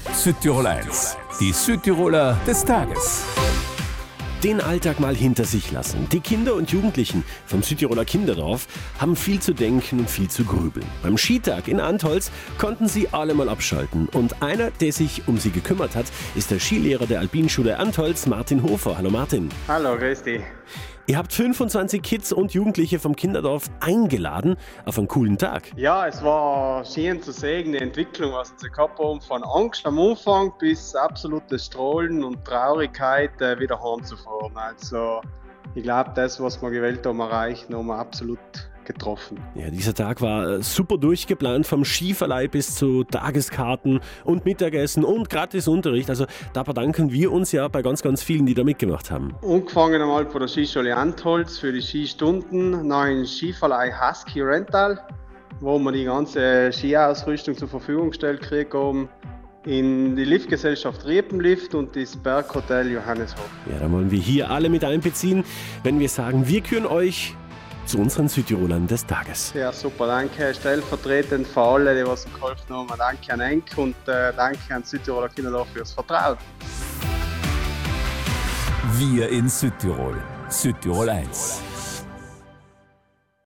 Südtirol 1, die Südtiroler des Tages. Den Alltag mal hinter sich lassen. Die Kinder und Jugendlichen vom Südtiroler Kinderdorf haben viel zu denken und viel zu grübeln. Beim Skitag in Antholz konnten sie alle mal abschalten. Und einer, der sich um sie gekümmert hat, ist der Skilehrer der Alpinschule Antholz, Martin Hofer. Hallo Martin. Hallo, grüß dich. Ihr habt 25 Kids und Jugendliche vom Kinderdorf eingeladen auf einen coolen Tag. Ja, es war schön zu sehen, die Entwicklung, was sie gehabt haben, von Angst am Anfang bis absolutes Strahlen und Traurigkeit wieder heimzufahren. Also ich glaube, das, was wir gewählt haben, erreicht, haben wir absolut getroffen. Ja, dieser Tag war super durchgeplant, vom Skiverleih bis zu Tageskarten und Mittagessen und Gratisunterricht. Also da bedanken wir uns ja bei ganz, ganz vielen, die da mitgemacht haben. Angefangen einmal von der Skischule Antholz für die Skistunden, dann ein Skiverleih Husky Rental, wo wir die ganze Skiausrüstung zur Verfügung gestellt gekriegt haben, in die Liftgesellschaft Riepenlift und das Berghotel Johanneshof. Ja, da wollen wir hier alle mit einbeziehen, wenn wir sagen, wir küren euch zu unseren Südtirolern des Tages. Ja, super, danke stellvertretend für alle, die was geholfen haben. Danke an Enk und danke an Südtiroler Kinderdorf fürs Vertrauen. Wir in Südtirol. Südtirol 1.